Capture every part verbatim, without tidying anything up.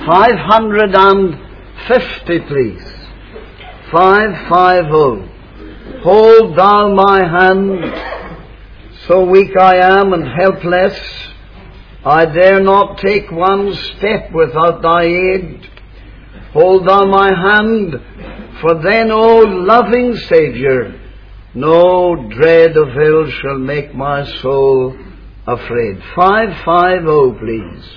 five hundred fifty, please. five fifty. Hold thou my hand, so weak I am and helpless, I dare not take one step without thy aid. Hold thou my hand, for then, O loving Saviour, no dread of ill shall make my soul afraid. five fifty, please.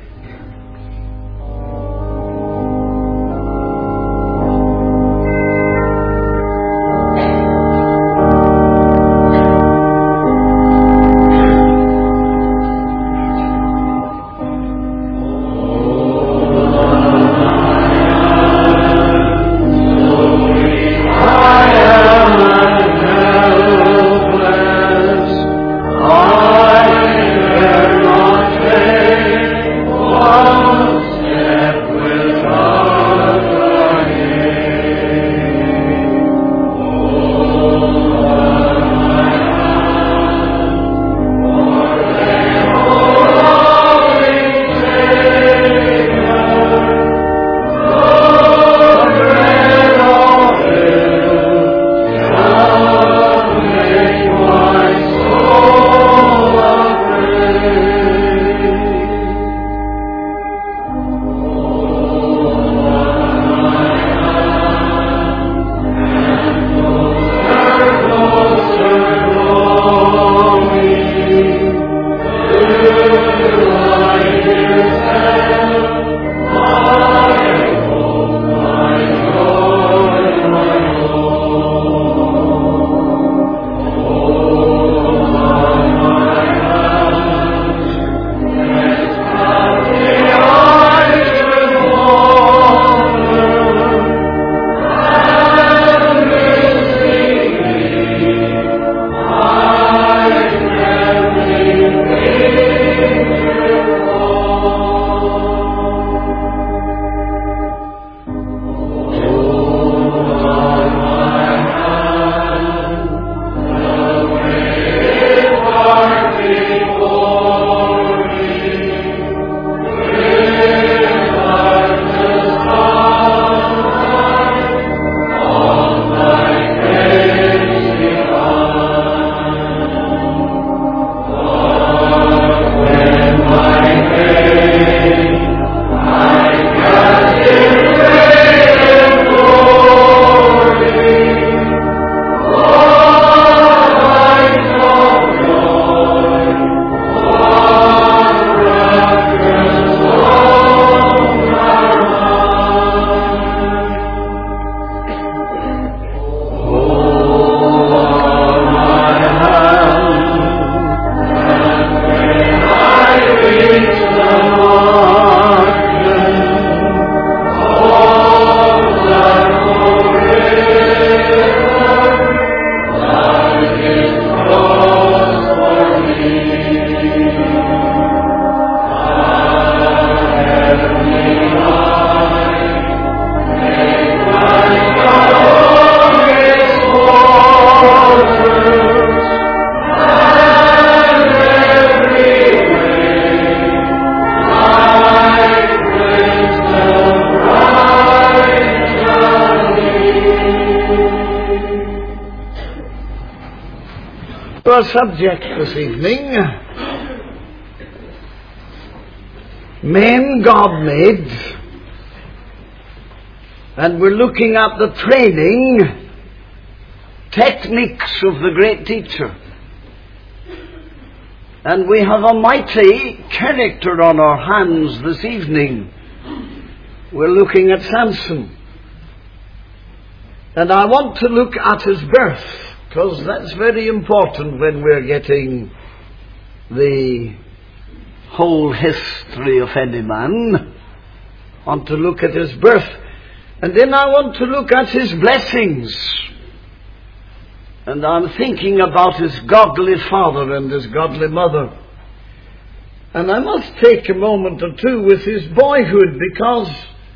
Our subject this evening, men God made, and we're looking at the training techniques of the great teacher. And we have a mighty character on our hands this evening. We're looking at Samson. And I want to look at his birth, because that's very important when we're getting the whole history of any man. I want to look at his birth. And then I want to look at his blessings. And I'm thinking about his godly father and his godly mother. And I must take a moment or two with his boyhood, because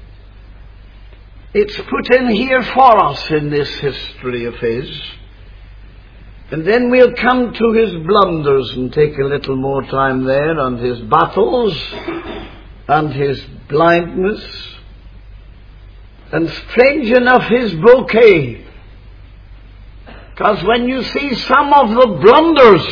it's put in here for us in this history of his. And then we'll come to his blunders and take a little more time there, and his battles and his blindness, and strange enough his bouquet. Because when you see some of the blunders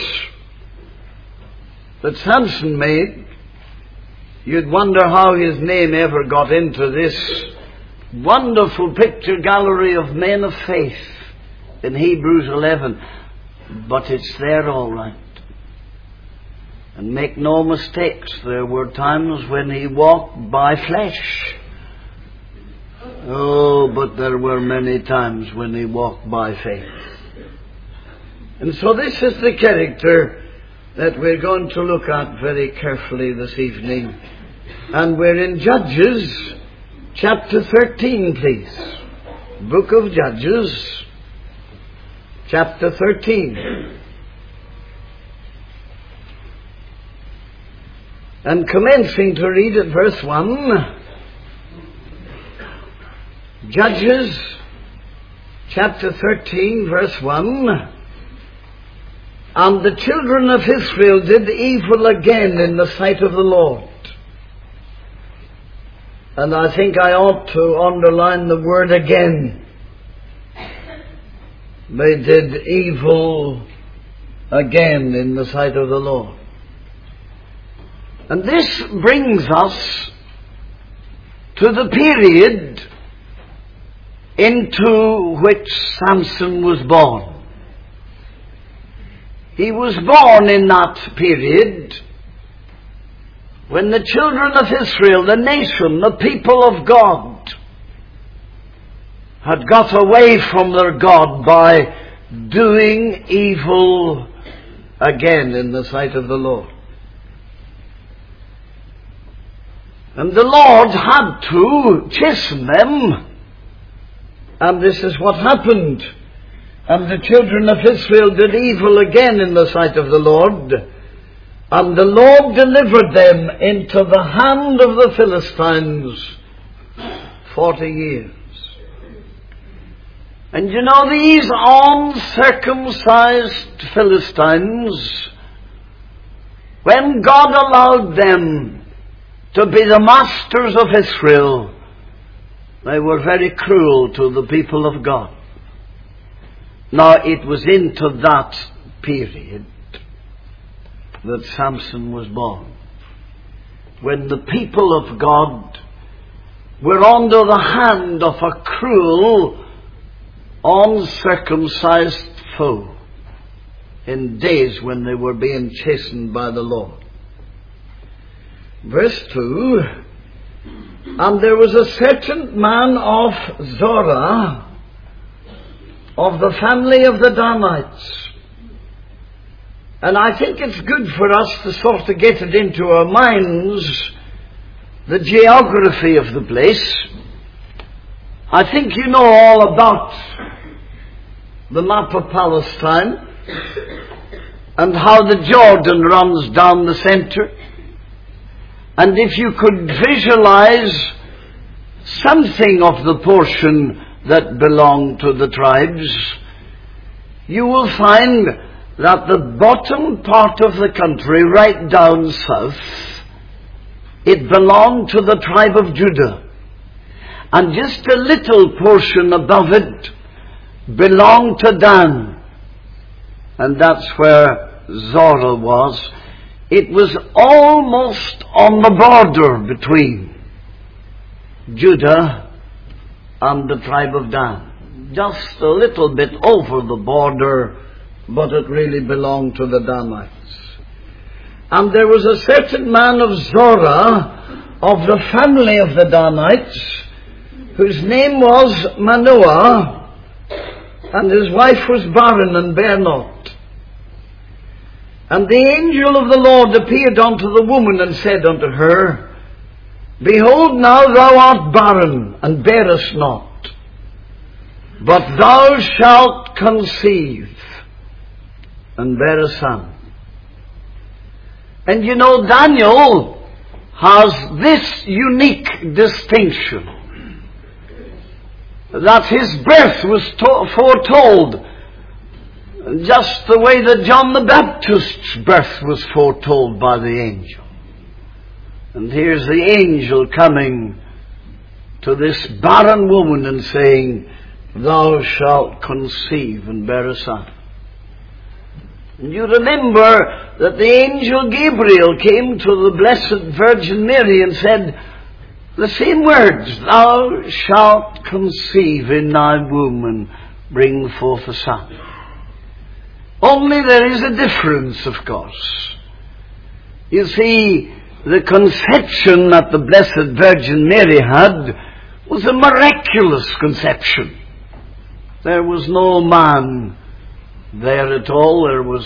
that Samson made, you'd wonder how his name ever got into this wonderful picture gallery of men of faith in Hebrews eleven. But it's there all right. And make no mistakes, there were times when he walked by flesh. Oh, but there were many times when he walked by faith. And so this is the character that we're going to look at very carefully this evening. And we're in Judges chapter thirteen, please. Book of Judges chapter thirteen. And commencing to read at verse one, Judges chapter thirteen, verse one. And the children of Israel did evil again in the sight of the Lord. And I think I ought to underline the word again. They did evil again in the sight of the Lord. And this brings us to the period into which Samson was born. He was born in that period when the children of Israel, the nation, the people of God, had got away from their God by doing evil again in the sight of the Lord. And the Lord had to chasten them, and this is what happened. And the children of Israel did evil again in the sight of the Lord. And the Lord delivered them into the hand of the Philistines forty years. And you know, these uncircumcised Philistines, when God allowed them to be the masters of Israel, they were very cruel to the people of God. Now, it was into that period that Samson was born, when the people of God were under the hand of a cruel, uncircumcised foe, in days when they were being chastened by the Lord. Verse two, and there was a certain man of Zorah, of the family of the Danites. And I think it's good for us to sort of get it into our minds, the geography of the place. I think you know all about the map of Palestine and how the Jordan runs down the center. And if you could visualize something of the portion that belong to the tribes, you will find that the bottom part of the country, right down south, it belonged to the tribe of Judah. And just a little portion above it belonged to Dan. And that's where Zorah was. It was almost on the border between Judah and the tribe of Dan. Just a little bit over the border, but it really belonged to the Danites. And there was a certain man of Zorah, of the family of the Danites, whose name was Manoah, and his wife was barren and bare not. And the angel of the Lord appeared unto the woman and said unto her, Behold, now thou art barren, and bearest not, but thou shalt conceive, and bear a son. And you know, Daniel has this unique distinction, that his birth was to- foretold, just the way that John the Baptist's birth was foretold by the angel. And here's the angel coming to this barren woman and saying, thou shalt conceive and bear a son. And you remember that the angel Gabriel came to the Blessed Virgin Mary and said the same words, thou shalt conceive in thy womb and bring forth a son. Only there is a difference, of course. You see, the conception that the Blessed Virgin Mary had was a miraculous conception. There was no man there at all. There was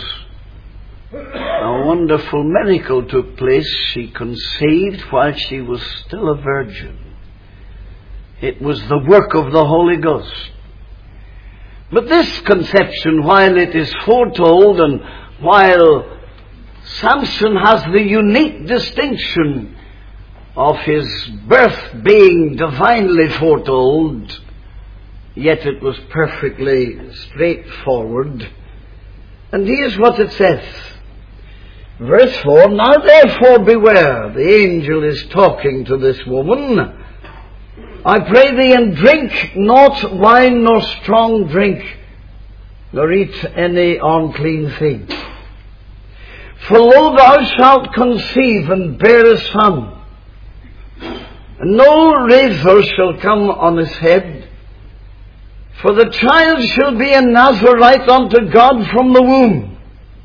a wonderful miracle took place. She conceived while she was still a virgin. It was the work of the Holy Ghost. But this conception, while it is foretold and while Samson has the unique distinction of his birth being divinely foretold, yet it was perfectly straightforward. And here's what it says. Verse four, now therefore beware. The angel is talking to this woman. I pray thee, and drink not wine nor strong drink, nor eat any unclean thing. For lo, thou shalt conceive and bear a son, and no razor shall come on his head, for the child shall be a Nazarite unto God from the womb,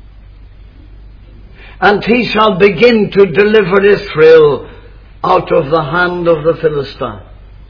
and he shall begin to deliver Israel out of the hand of the Philistines.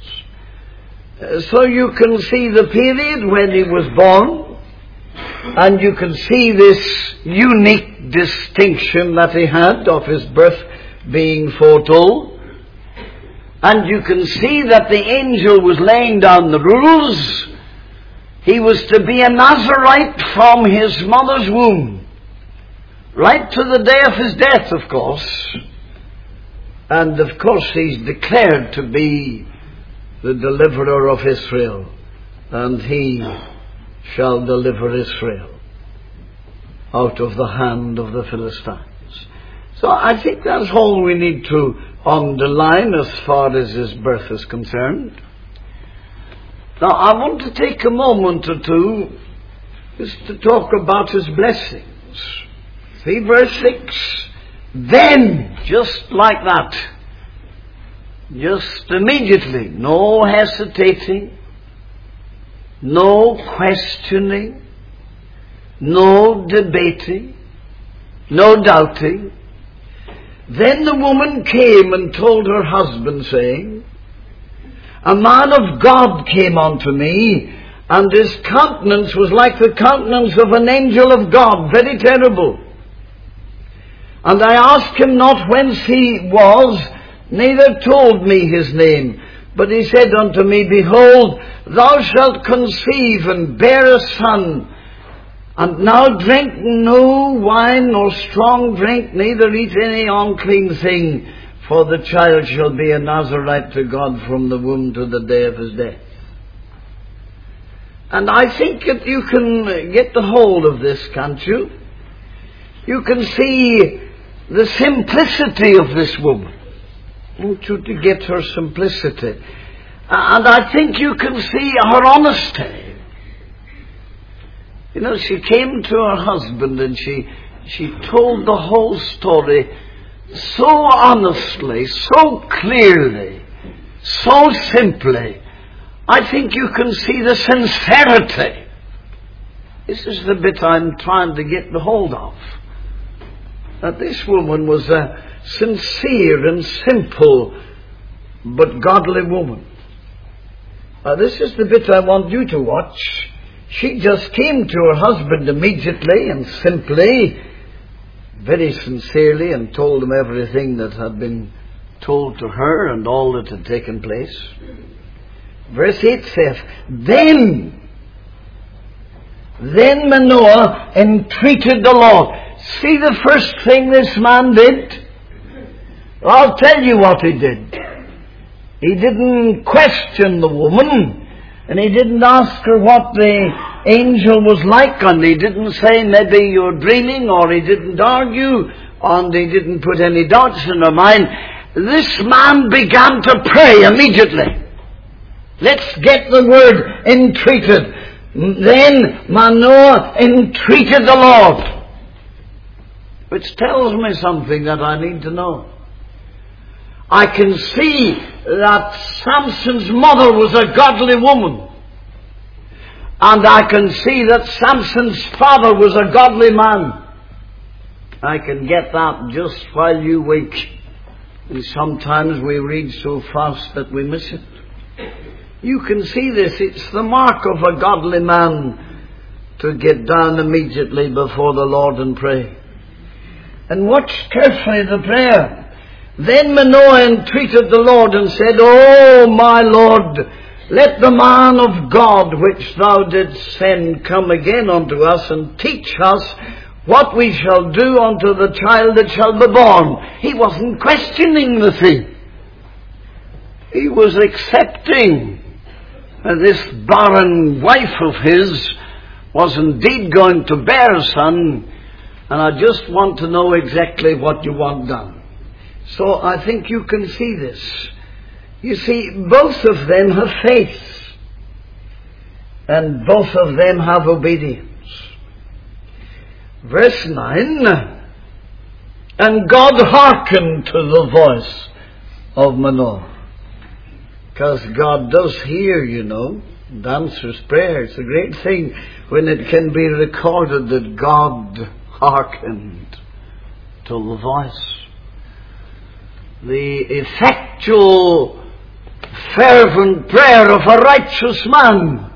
So you can see the period when he was born, and you can see this unique distinction that he had of his birth being foretold. And you can see that the angel was laying down the rules. He was to be a Nazarite from his mother's womb, right to the day of his death, of course. And of course he's declared to be the deliverer of Israel, and he shall deliver Israel out of the hand of the Philistines. So I think that's all we need to underline as far as his birth is concerned. Now I want to take a moment or two just to talk about his blessings. See verse six. Then, just like that, just immediately, no hesitating, no questioning, no debating, no doubting. Then the woman came and told her husband, saying, a man of God came unto me, and his countenance was like the countenance of an angel of God, very terrible. And I asked him not whence he was, neither told me his name. But he said unto me, behold, thou shalt conceive and bear a son, and now drink no wine nor strong drink, neither eat any unclean thing, for the child shall be a Nazarite to God from the womb to the day of his death. And I think that you can get the hold of this, can't you? You can see the simplicity of this woman. I want you to get her simplicity. And I think you can see her honesty. You know, she came to her husband and she she told the whole story so honestly, so clearly, so simply. I think you can see the sincerity. This is the bit I'm trying to get the hold of. That this woman was a sincere and simple but godly woman. Uh, this is the bit I want you to watch. She just came to her husband immediately and simply, very sincerely, and told him everything that had been told to her and all that had taken place. Verse eight says, Then, then Manoah entreated the Lord. See the first thing this man did? I'll tell you what he did. He didn't question the woman, and he didn't ask her what the angel was like, and he didn't say maybe you're dreaming, or he didn't argue, and he didn't put any doubts in her mind. this man began to pray immediately. Let's get the word entreated. Then Manoah entreated the Lord. Which tells me something that I need to know. I can see that Samson's mother was a godly woman. And I can see that Samson's father was a godly man. I can get that just while you wake. And sometimes we read so fast that we miss it. You can see this. It's the mark of a godly man to get down immediately before the Lord and pray. And watch carefully the prayer. Then Manoah entreated the Lord and said, O my Lord, let the man of God which thou didst send come again unto us and teach us what we shall do unto the child that shall be born. He wasn't questioning the thing. He was accepting that this barren wife of his was indeed going to bear a son, and I just want to know exactly what you want done. So I think you can see this. You see, both of them have faith, and both of them have obedience. Verse nine, and God hearkened to the voice of Manoah. Because God does hear, you know, and answers prayer. It's a great thing when it can be recorded that God hearkened to the voice. The effectual, fervent prayer of a righteous man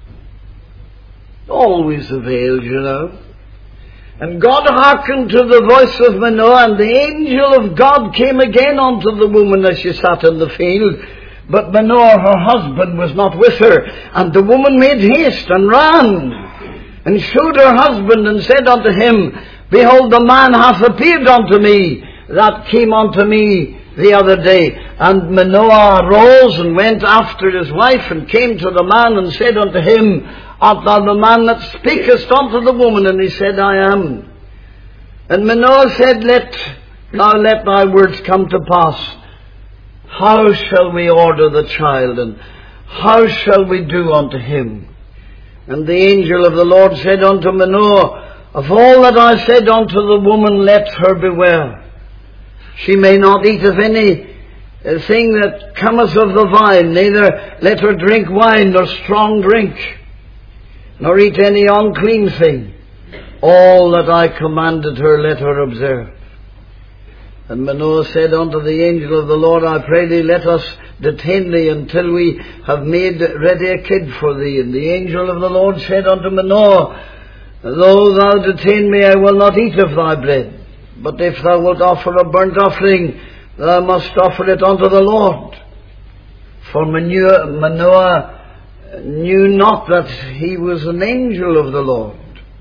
always avails, you know. And God hearkened to the voice of Manoah, and the angel of God came again unto the woman as she sat in the field. But Manoah, her husband, was not with her. And the woman made haste and ran, and showed her husband, and said unto him, Behold, the man hath appeared unto me, that came unto me the other day. And Manoah arose and went after his wife, and came to the man, and said unto him, Art thou the man that speakest unto the woman? And he said, I am. And Manoah said, Let now let thy words come to pass. How shall we order the child, and how shall we do unto him? And the angel of the Lord said unto Manoah, Of all that I said unto the woman, let her beware. She may not eat of any thing that cometh of the vine, neither let her drink wine nor strong drink, nor eat any unclean thing. All that I commanded her, let her observe. And Manoah said unto the angel of the Lord, I pray thee, let us detain thee until we have made ready a kid for thee. And the angel of the Lord said unto Manoah, Though thou detain me, I will not eat of thy bread. But if thou wilt offer a burnt offering, thou must offer it unto the Lord. For Manoah knew not that he was an angel of the Lord.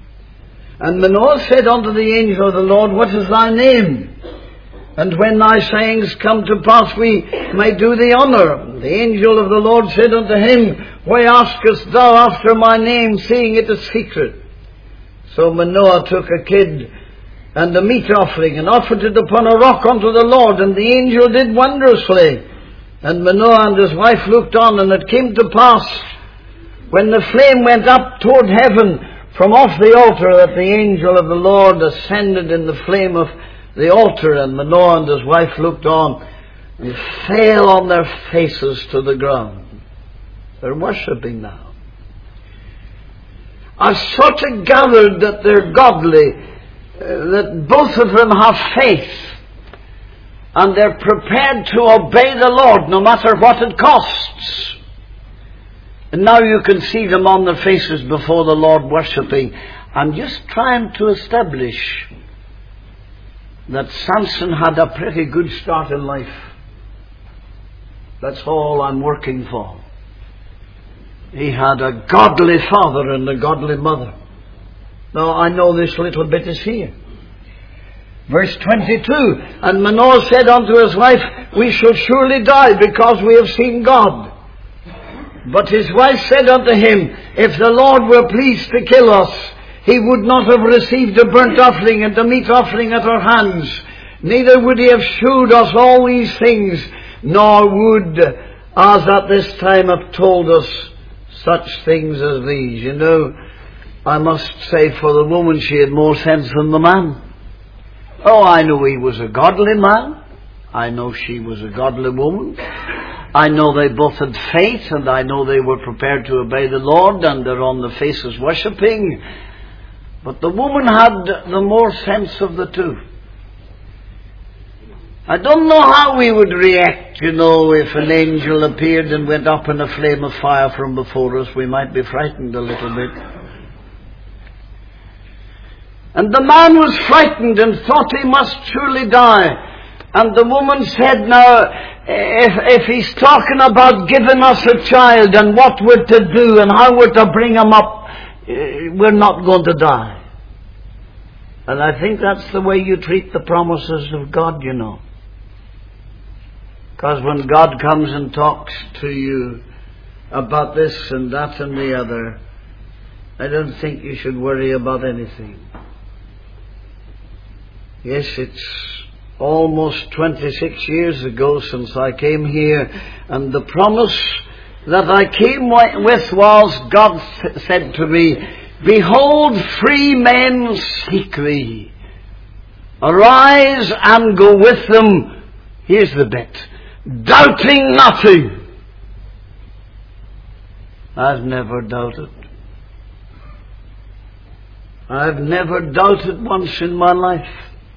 And Manoah said unto the angel of the Lord, What is thy name? And when thy sayings come to pass, we may do thee honour. The angel of the Lord said unto him, Why askest thou after my name, seeing it is secret? So Manoah took a kid and a meat offering, and offered it upon a rock unto the Lord, and the angel did wondrously. And Manoah and his wife looked on, and it came to pass, when the flame went up toward heaven from off the altar, that the angel of the Lord ascended in the flame of the altar, and Manoah and his wife looked on, and fell on their faces to the ground. They're worshipping now. I sort of gathered that they're godly, uh, that both of them have faith, and they're prepared to obey the Lord no matter what it costs. And now you can see them on their faces before the Lord worshipping. I'm just trying to establish that Samson had a pretty good start in life. That's all I'm working for. He had a godly father and a godly mother. Now I know this little bit is here. Verse twenty-two, And Manoah said unto his wife, We shall surely die, because we have seen God. But his wife said unto him, If the Lord were pleased to kill us, he would not have received a burnt offering and a meat offering at our hands. neither would he have shewed us all these things, nor would, as at this time, have told us such things as these. You know, I must say for the woman, she had more sense than the man. Oh, I know he was a godly man. I know she was a godly woman. I know they both had faith, and I know they were prepared to obey the Lord, and they're on the faces worshipping. But the woman had the more sense of the two. I don't know how we would react, you know, if an angel appeared and went up in a flame of fire from before us. We might be frightened a little bit. And the man was frightened and thought he must surely die. And the woman said, now, if, if he's talking about giving us a child and what we're to do and how we're to bring him up, we're not going to die. And I think that's the way you treat the promises of God, you know. Because when God comes and talks to you about this and that and the other, I don't think you should worry about anything. Yes, it's almost twenty-six years ago since I came here, and the promise that I came with was, God said to me, behold, free men seek thee. Arise and go with them. Here's the bit. Doubting nothing. I've never doubted. I've never doubted once in my life.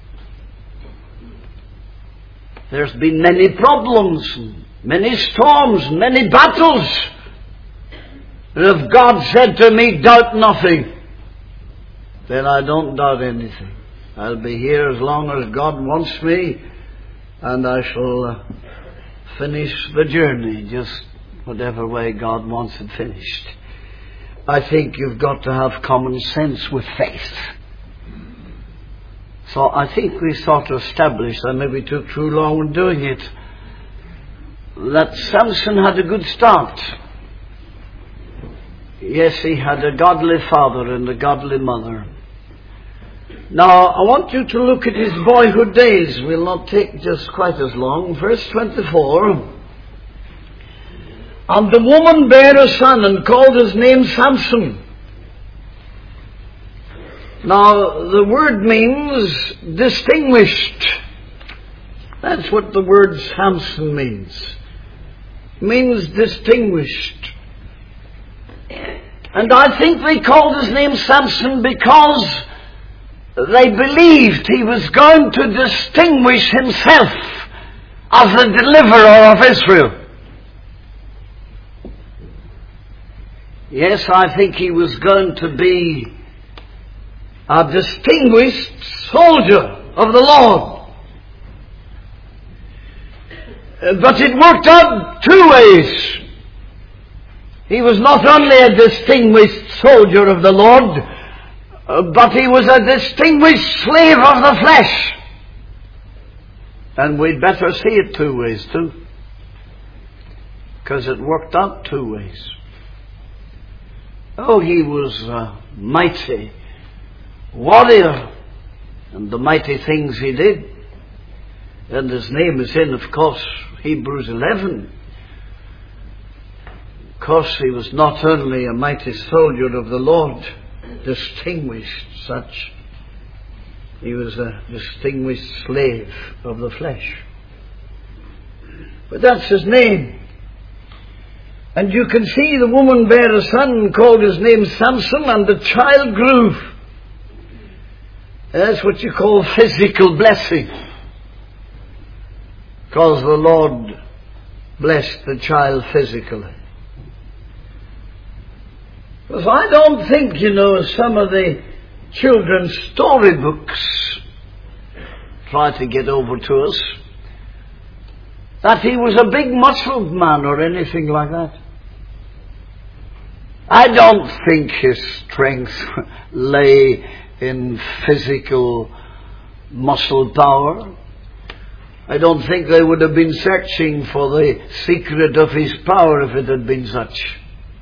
There's been many problems, many storms, many battles. And if God said to me, doubt nothing, then I don't doubt anything. I'll be here as long as God wants me, and I shall uh, finish the journey just whatever way God wants it finished. I think you've got to have common sense with faith. So I think we sort of established, I maybe took too long in doing it, that Samson had a good start. Yes, he had a godly father and a godly mother. Now, I want you to look at his boyhood days. We'll not take just quite as long. Verse twenty-four. And the woman bare a son and called his name Samson. Now, the word means distinguished. That's what the word Samson means. It means distinguished. And I think they called his name Samson because they believed he was going to distinguish himself as the deliverer of Israel. Yes, I think he was going to be a distinguished soldier of the Lord. But it worked out two ways. He was not only a distinguished soldier of the Lord, but he was a distinguished slave of the flesh. And we'd better see it two ways too, because it worked out two ways. Oh, he was a mighty warrior, and the mighty things he did. And his name is in, of course, Hebrews eleven. Of course, he was not only a mighty soldier of the Lord, distinguished such, he was a distinguished slave of the flesh. But that's his name. And you can see the woman bare a son and called his name Samson, and the child grew. That's what you call physical blessing. Because the Lord blessed the child physically. Because I don't think, you know, some of the children's storybooks try to get over to us, that he was a big muscled man or anything like that. I don't think his strength lay in physical muscle power. I don't think they would have been searching for the secret of his power if it had been such.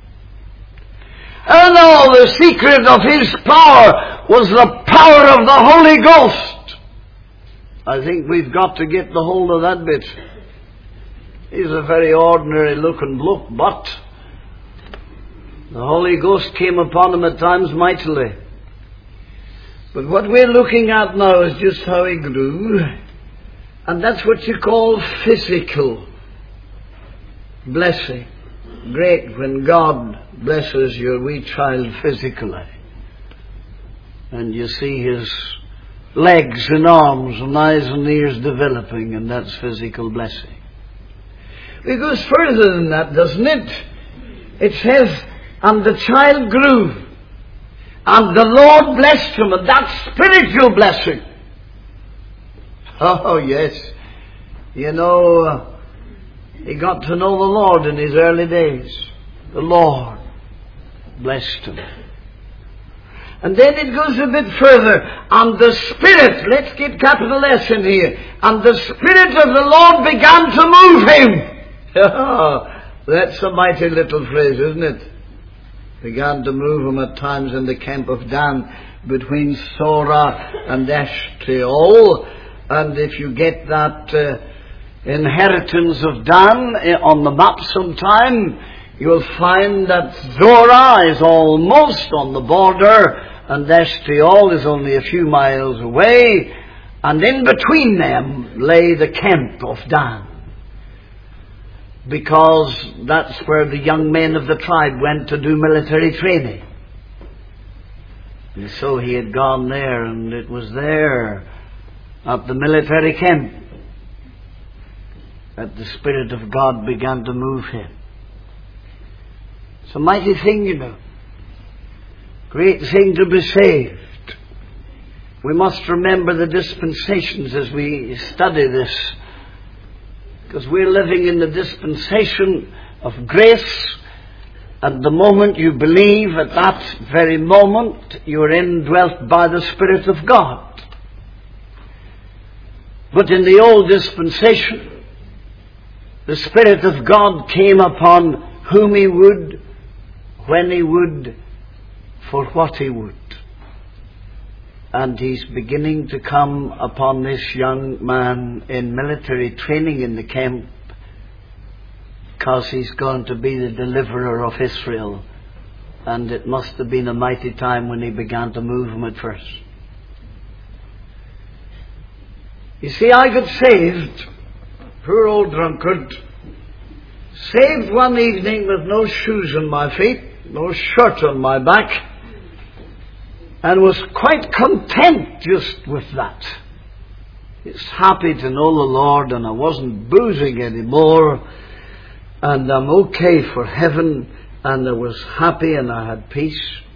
Oh no, the secret of his power was the power of the Holy Ghost. I think we've got to get the hold of that bit. He's a very ordinary looking bloke, but the Holy Ghost came upon him at times mightily. But what we're looking at now is just how he grew. And that's what you call physical blessing. Great when God blesses your wee child physically. And you see his legs and arms and eyes and ears developing, and that's physical blessing. It goes further than that, doesn't it? It says, and the child grew, and the Lord blessed him, and that's spiritual blessing. Oh, yes. You know, uh, he got to know the Lord in his early days. The Lord blessed him. And then it goes a bit further. And the Spirit, let's get capital S in here. And the Spirit of the Lord began to move him. Oh, that's a mighty little phrase, isn't it? Began to move him at times in the camp of Dan between Zorah and Eshtaol. And if you get that uh, inheritance of Dan on the map sometime, you'll find that Zorah is almost on the border and Eshtaol is only a few miles away, and in between them lay the camp of Dan, because that's where the young men of the tribe went to do military training. And so he had gone there, and it was there at the military camp that the Spirit of God began to move him. It's a mighty thing, you know. Great thing to be saved. We must remember the dispensations as we study this, because we're living in the dispensation of grace. At the moment you believe, at that very moment you are indwelt by the Spirit of God. But in the old dispensation, the Spirit of God came upon whom He would, when He would, for what He would. And He's beginning to come upon this young man in military training in the camp, because he's going to be the deliverer of Israel. And it must have been a mighty time when He began to move him at first. You see, I got saved, poor old drunkard, saved one evening with no shoes on my feet, no shirt on my back, and was quite content just with that. Just happy to know the Lord, and I wasn't boozing anymore, and I'm okay for heaven, and I was happy and I had peace.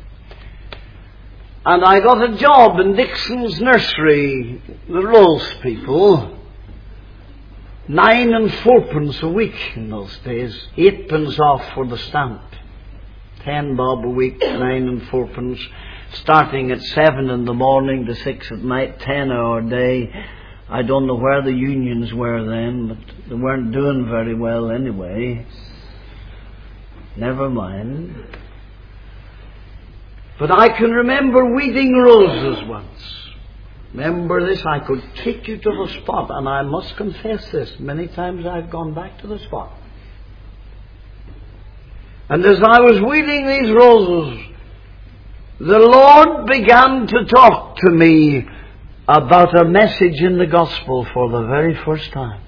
And I got a job in Dixon's nursery, the Rolls people. Nine and fourpence a week in those days. Eightpence off for the stamp. Ten bob a week, nine and fourpence. Starting at seven in the morning to six at night, ten hour day. I don't know where the unions were then, but they weren't doing very well anyway. Never mind. But I can remember weeding roses once. Remember this? I could take you to the spot, and I must confess this. Many times I've gone back to the spot. And as I was weeding these roses, the Lord began to talk to me about a message in the gospel for the very first time.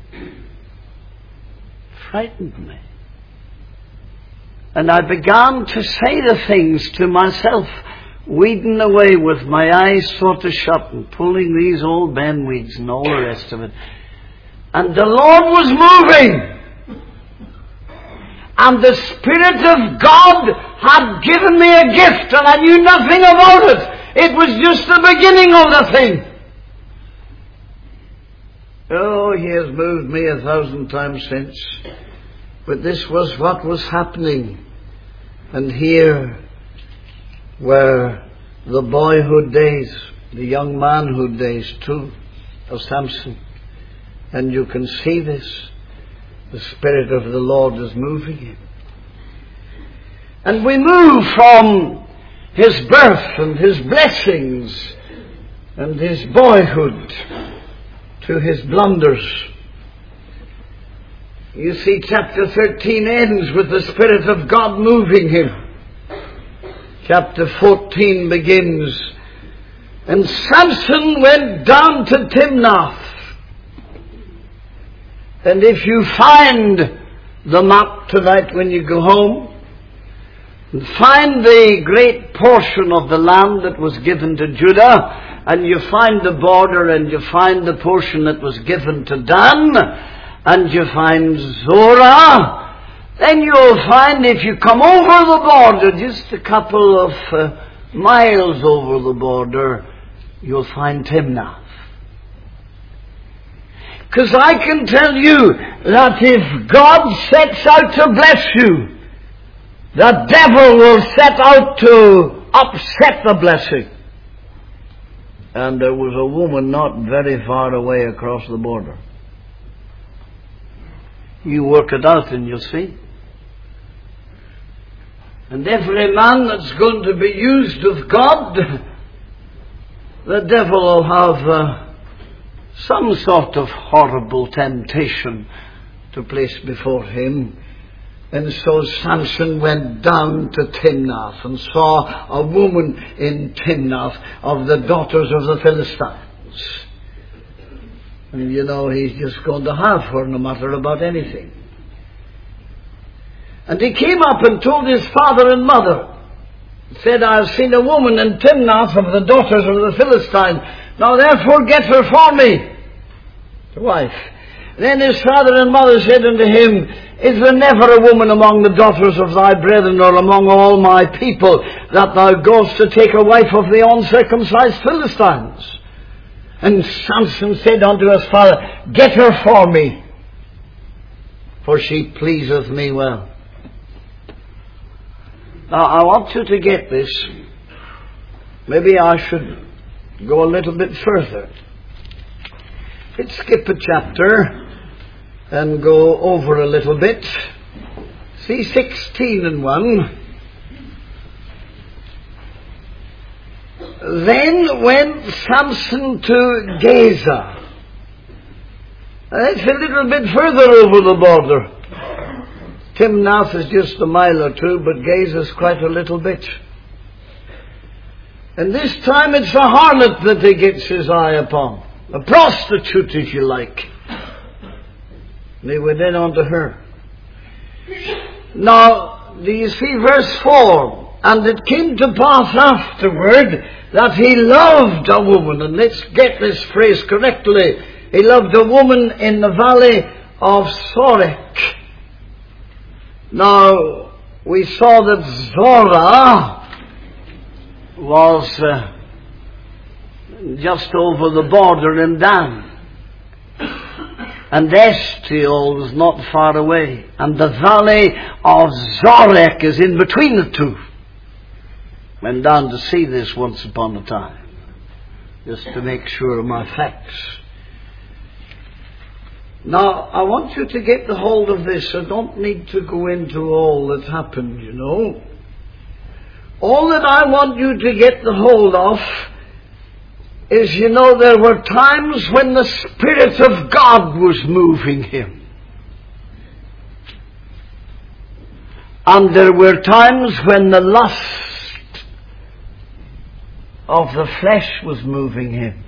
Frightened me. And I began to say the things to myself, weeding away with my eyes sort of shut and pulling these old benweeds and all the rest of it. And the Lord was moving. And the Spirit of God had given me a gift, and I knew nothing about it. It was just the beginning of the thing. Oh, He has moved me a thousand times since. But this was what was happening. And here were the boyhood days, the young manhood days too, of Samson. And you can see this. The Spirit of the Lord is moving him. And we move from his birth and his blessings and his boyhood to his blunders. You see, chapter thirteen ends with the Spirit of God moving him. Chapter fourteen begins, and Samson went down to Timnath. And if you find the map tonight when you go home, and find the great portion of the land that was given to Judah, and you find the border, and you find the portion that was given to Dan, and you find Zorah, then you'll find, if you come over the border, just a couple of uh, miles over the border, you'll find Timnath. Because I can tell you that if God sets out to bless you, the devil will set out to upset the blessing. And there was a woman not very far away across the border. You work it out and you'll see. And every man that's going to be used of God, the devil will have uh, some sort of horrible temptation to place before him. And so Samson went down to Timnath and saw a woman in Timnath of the daughters of the Philistines. And you know, he's just going to have her no matter about anything. And he came up and told his father and mother. He said, I've seen a woman in Timnath of the daughters of the Philistines. Now therefore get her for me. The wife. Then his father and mother said unto him, Is there never a woman among the daughters of thy brethren, or among all my people, that thou goest to take a wife of the uncircumcised Philistines? And Samson said unto his father, Get her for me, for she pleaseth me well. Now I want you to get this. Maybe I should go a little bit further. Let's skip a chapter and go over a little bit. See sixteen and one. Then went Samson to Gaza. That's a little bit further over the border. Timnath is just a mile or two, but Gaza is quite a little bit. And this time it's a harlot that he gets his eye upon. A prostitute, if you like. And he went in unto her. Now, do you see verse four? And it came to pass afterward that he loved a woman. And let's get this phrase correctly. He loved a woman in the valley of Sorek. Now, we saw that Zorah was uh, just over the border in Dan. And Estiol was not far away. And the valley of Zorek is in between the two. Went down to see this once upon a time, just to make sure of my facts. Now, I want you to get the hold of this. I don't need to go into all that happened, you know. All that I want you to get the hold of is, you know, there were times when the Spirit of God was moving him. And there were times when the lust of the flesh was moving him.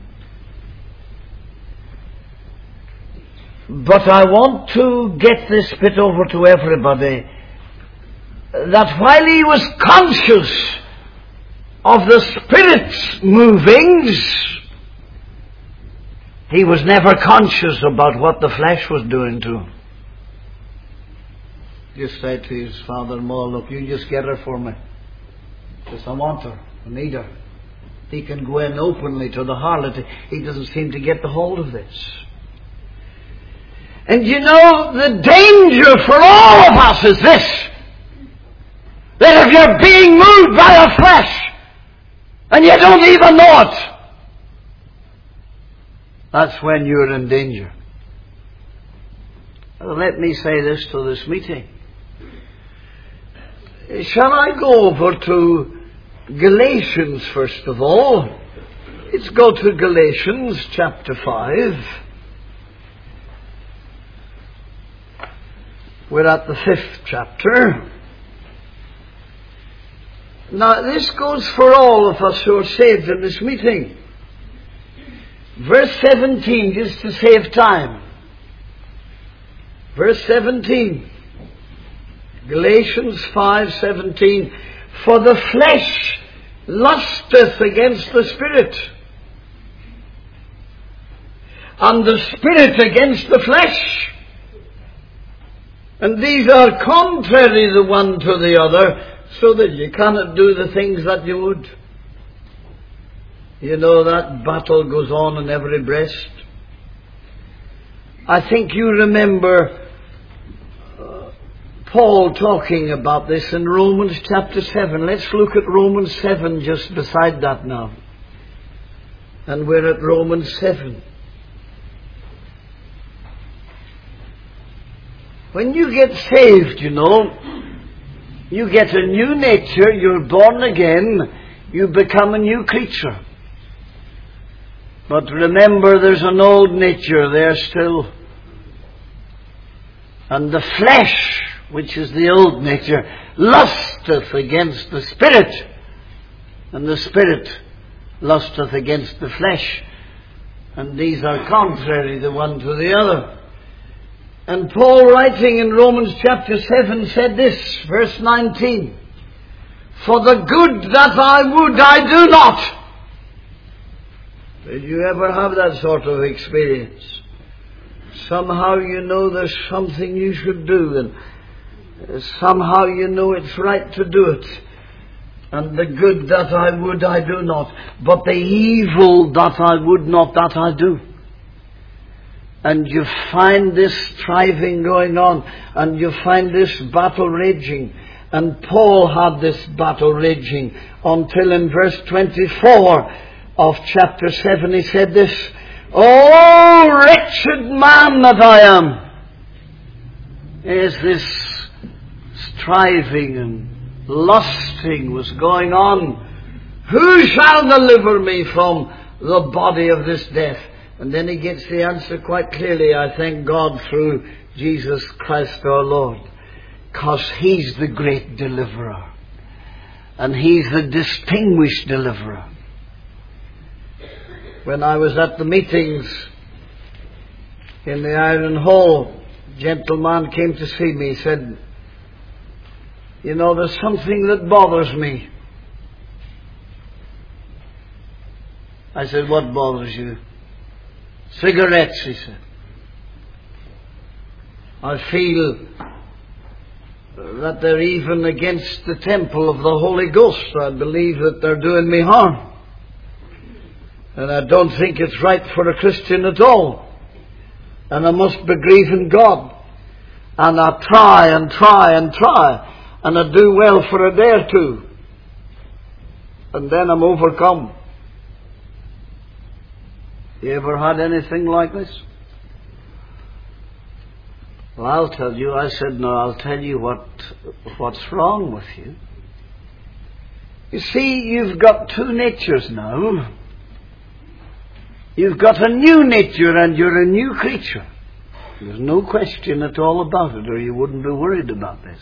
But I want to get this bit over to everybody, that while he was conscious of the Spirit's movings, he was never conscious about what the flesh was doing to him. Just say to his father-in-law, look, you just get her for me. Just I want her, I need her. He can go in openly to the harlot. He doesn't seem to get the hold of this. And you know, the danger for all of us is this, that if you're being moved by the flesh, and you don't even know it, that's when you're in danger. Well, let me say this to this meeting. Shall I go over to Galatians first of all? Let's go to Galatians chapter five. We're at the fifth chapter. Now, this goes for all of us who are saved in this meeting. Verse seventeen, just to save time. Verse seventeen. Galatians five seventeen. For the flesh lusteth against the Spirit, and the Spirit against the flesh. And these are contrary the one to the other, so that you cannot do the things that you would. You know that battle goes on in every breast. I think you remember uh, Paul talking about this in Romans chapter seven. Let's look at Romans seven just beside that now. And we're at Romans seven. When you get saved, you know, you get a new nature, you're born again, you become a new creature. But remember, there's an old nature there still. And the flesh, which is the old nature, lusteth against the Spirit, and the Spirit lusteth against the flesh. And these are contrary the one to the other. And Paul, writing in Romans chapter seven, said this, verse nineteen, For the good that I would, I do not. Did you ever have that sort of experience? Somehow you know there's something you should do, and somehow you know it's right to do it. And the good that I would, I do not. But the evil that I would not, that I do. And you find this striving going on, and you find this battle raging. And Paul had this battle raging until in verse twenty-four of chapter seven he said this, Oh, wretched man that I am! As this striving and lusting was going on, who shall deliver me from the body of this death? And then he gets the answer quite clearly, I thank God, through Jesus Christ our Lord. Because He's the great deliverer. And He's the distinguished deliverer. When I was at the meetings in the Iron Hall, a gentleman came to see me. He said, You know, there's something that bothers me. I said, What bothers you? Cigarettes, he said. I feel that they're even against the temple of the Holy Ghost. I believe that they're doing me harm. And I don't think it's right for a Christian at all. And I must be grieving God. And I try and try and try. And I do well for a day or two. And then I'm overcome. You ever had anything like this? Well, I'll tell you. I said, no, I'll tell you what what's wrong with you. You see, you've got two natures now. You've got a new nature and you're a new creature. There's no question at all about it, or you wouldn't be worried about this.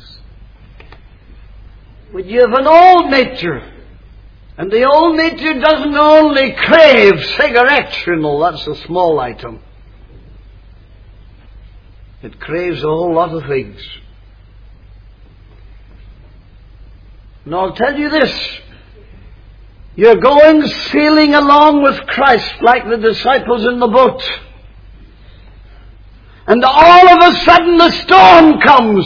But you have an old nature. And the old nature doesn't only crave cigarettes, you know, that's a small item. It craves a whole lot of things. And I'll tell you this. You're going sailing along with Christ like the disciples in the boat. And all of a sudden the storm comes.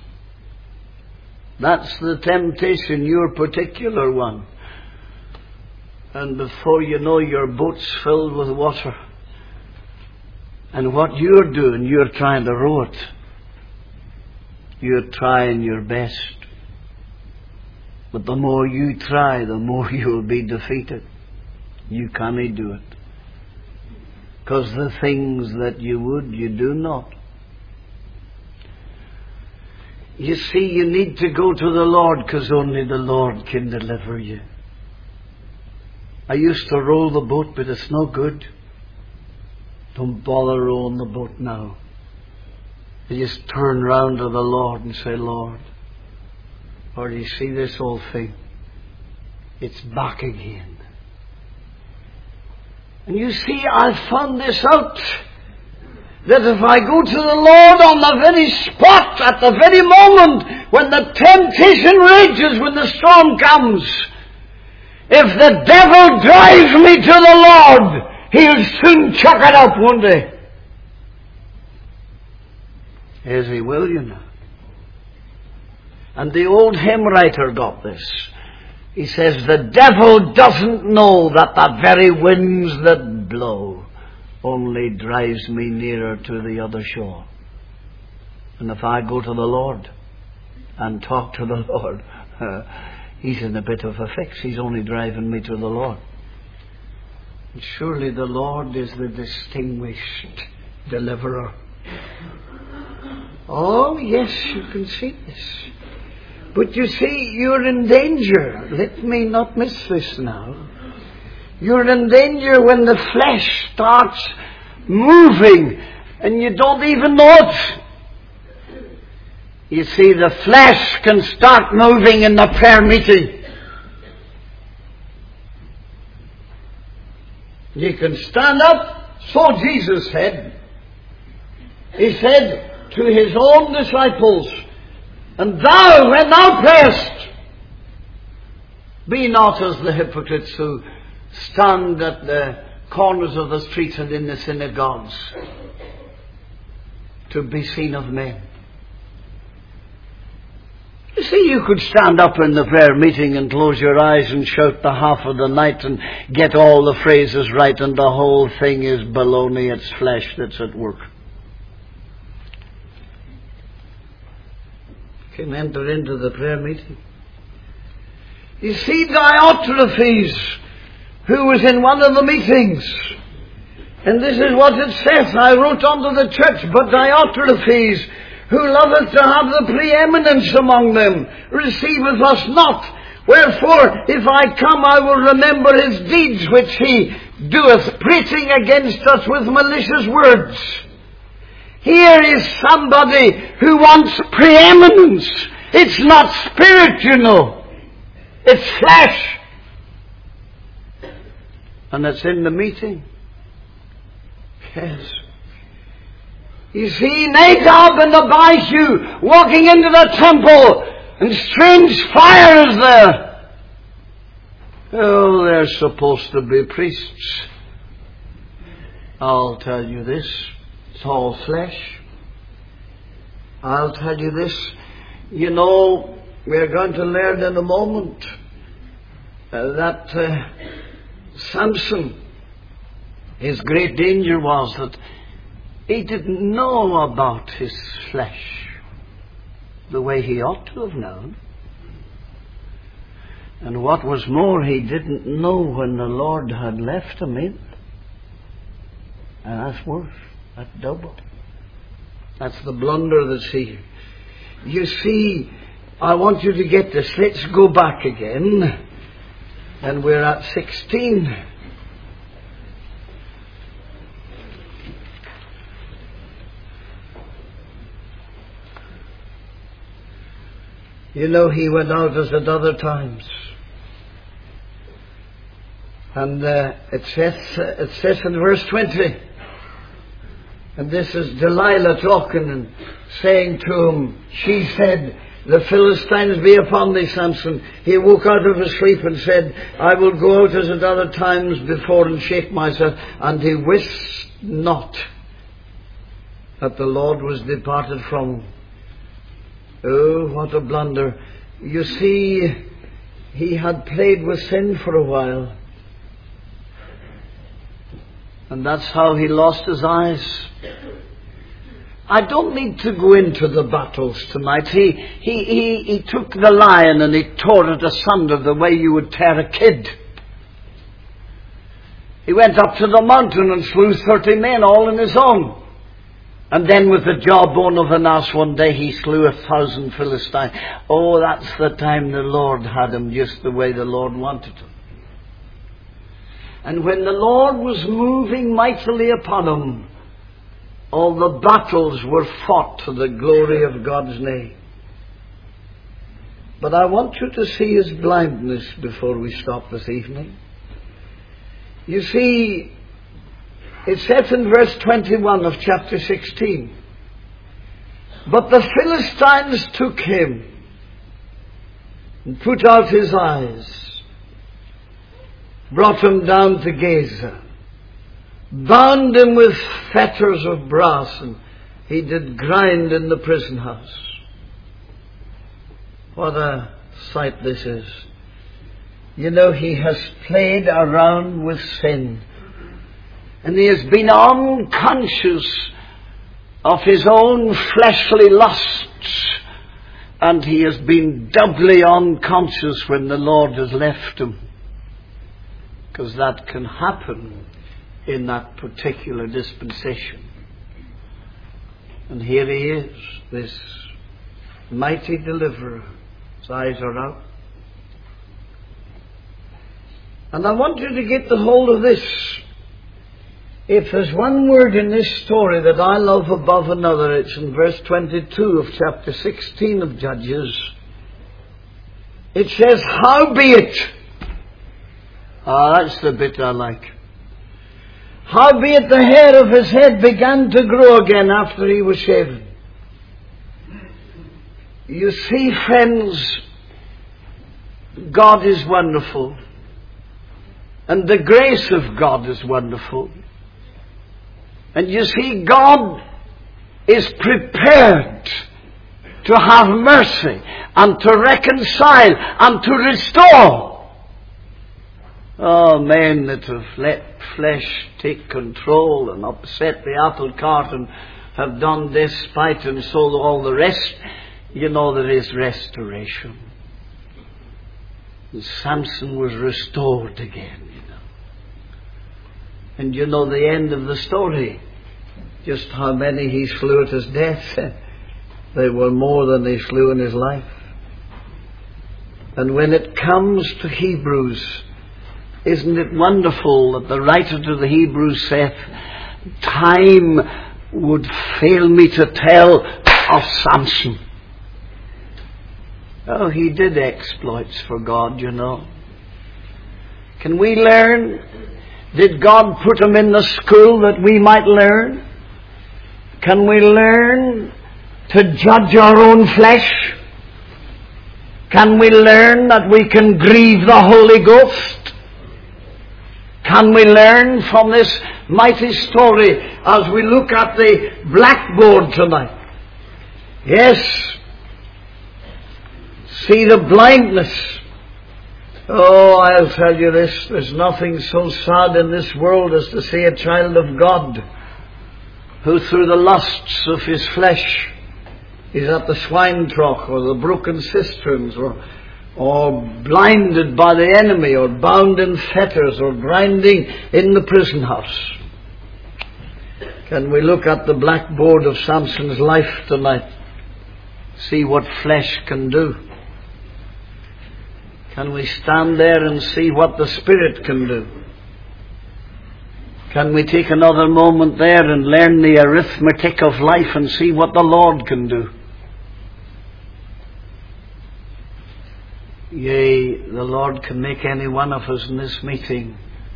That's the temptation, your particular one. And before you know, your boat's filled with water. And what you're doing, you're trying to row it. You're trying your best. But the more you try, the more you'll be defeated. You can't do it. Because the things that you would, you do not. You see, you need to go to the Lord, because only the Lord can deliver you. I used to row the boat, but it's no good. Don't bother rowing the boat now. You just turn round to the Lord and say, Lord, Lord, you see this whole thing? It's back again. And you see, I found this out, that if I go to the Lord on the very spot, at the very moment, when the temptation rages, when the storm comes, if the devil drives me to the Lord, he'll soon chuck it up one day. As he will, you know. And the old hymn writer got this. He says, the devil doesn't know that the very winds that blow only drives me nearer to the other shore. And if I go to the Lord and talk to the Lord, uh, he's in a bit of a fix. He's only driving me to the Lord. And surely the Lord is the distinguished deliverer. Oh, yes, you can see this. But you see, you're in danger. Let me not miss this now. You're in danger when the flesh starts moving and you don't even know it. You see, the flesh can start moving in the prayer meeting. You can stand up, so Jesus said. He said to his own disciples, and thou, when thou prayest, be not as the hypocrites who stand at the corners of the streets and in the synagogues to be seen of men. You see, you could stand up in the prayer meeting and close your eyes and shout the half of the night and get all the phrases right, and the whole thing is baloney. It's flesh that's at work. You can enter into the prayer meeting. You see, Diotrephes, who was in one of the meetings, and this is what it says, I wrote unto the church, but Diotrephes, who loveth to have the preeminence among them, receiveth us not. Wherefore, if I come, I will remember his deeds which he doeth, preaching against us with malicious words. Here is somebody who wants preeminence. It's not spirit, you know. It's flesh. And it's in the meeting. Yes. You see Nadab and Abihu walking into the temple, and strange fire is there. Oh, they're supposed to be priests. I'll tell you this. It's all flesh. I'll tell you this. You know, we're going to learn in a moment uh, that uh, Samson, his great danger was that he didn't know about his flesh the way he ought to have known. And what was more, he didn't know when the Lord had left him in. And that's worse. That's double. That's the blunder that's here. You see, I want you to get this. Let's go back again. And we're at sixteen. You know, he went out as at other times. And uh, it says, uh, it says in verse twenty, and this is Delilah talking and saying to him, she said, the Philistines be upon thee, Samson. He woke out of his sleep and said, I will go out as at other times before and shake myself. And he wist not that the Lord was departed from him. Oh, what a blunder. You see, he had played with sin for a while. And that's how he lost his eyes. I don't need to go into the battles tonight. He, he, he, he took the lion and he tore it asunder the way you would tear a kid. He went up to the mountain and slew thirty men all on his own. And then with the jawbone of an ass one day he slew a thousand Philistines. Oh, that's the time the Lord had him just the way the Lord wanted him. And when the Lord was moving mightily upon him, all the battles were fought to the glory of God's name. But I want you to see his blindness before we stop this evening. You see, it says in verse twenty-one of chapter sixteen, but the Philistines took him and put out his eyes, brought him down to Gaza, bound him with fetters of brass, and he did grind in the prison house. What a sight this is. You know, he has played around with sin, and he has been unconscious of his own fleshly lusts, and he has been doubly unconscious when the Lord has left him, because that can happen in that particular dispensation. And here he is, this mighty deliverer. His eyes are out. And I want you to get the hold of this. If there's one word in this story that I love above another, it's in verse twenty-two of chapter sixteen of Judges. It says, howbeit. Ah, that's the bit I like. Howbeit the hair of his head began to grow again after he was shaven. You see, friends, God is wonderful. And the grace of God is wonderful. And you see, God is prepared to have mercy and to reconcile and to restore. Oh, men that have let flesh take control and upset the apple cart and have done this, spite and so all the rest, you know there is restoration. And Samson was restored again. And you know the end of the story. Just how many he slew at his death. They were more than he slew in his life. And when it comes to Hebrews, isn't it wonderful that the writer to the Hebrews saith, time would fail me to tell of Samson. Oh, he did exploits for God, you know. Can we learn? Did God put him in the school that we might learn? Can we learn to judge our own flesh? Can we learn that we can grieve the Holy Ghost? Can we learn from this mighty story as we look at the blackboard tonight? Yes. See the blindness. Oh, I'll tell you this, there's nothing so sad in this world as to see a child of God who through the lusts of his flesh is at the swine trough or the broken cisterns or, or blinded by the enemy or bound in fetters or grinding in the prison house. Can we look at the blackboard of Samson's life tonight? See what flesh can do. Can we stand there and see what the Spirit can do? Can we take another moment there and learn the arithmetic of life and see what the Lord can do? Yea, the Lord can make any one of us in this meeting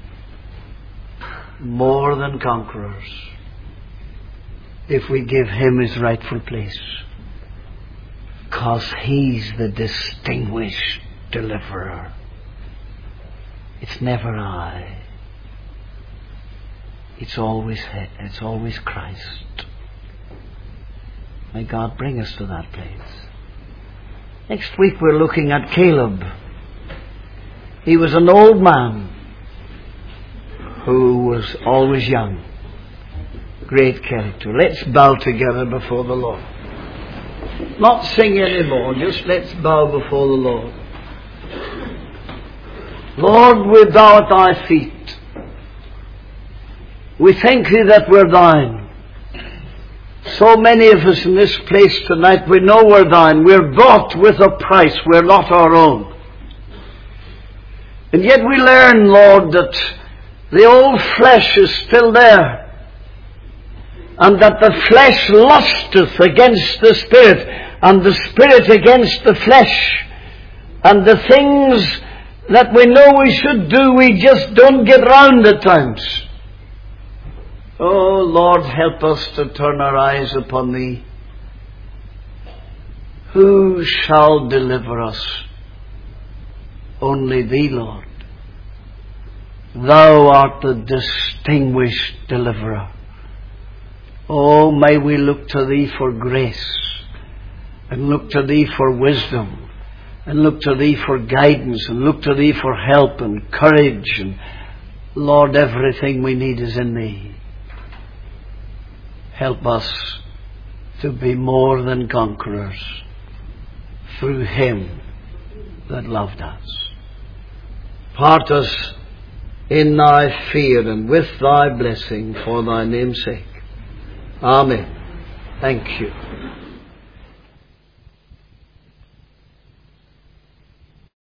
more than conquerors if we give Him His rightful place. Because He's the distinguished deliverer. It's never I. It's always He, it's always Christ. May God bring us to that place. Next week we're looking at Caleb. He was an old man who was always young. Great character. Let's bow together before the Lord. Not sing anymore, just let's bow before the Lord. Lord, we bow at Thy feet. We thank Thee that we're Thine. So many of us in this place tonight, we know we're Thine. We're bought with a price. We're not our own. And yet we learn, Lord, that the old flesh is still there. and that the flesh lusteth against the Spirit, and the Spirit against the flesh, and the things that we know we should do, we just don't get round at times. Oh, Lord, help us to turn our eyes upon Thee. Who shall deliver us? Only Thee, Lord. Thou art the distinguished deliverer. Oh, may we look to Thee for grace, and look to Thee for wisdom, and look to Thee for guidance, and look to Thee for help and courage. And Lord, everything we need is in Thee. Help us to be more than conquerors through Him that loved us. Part us in Thy fear and with Thy blessing for Thy name's sake. Amen. Thank you.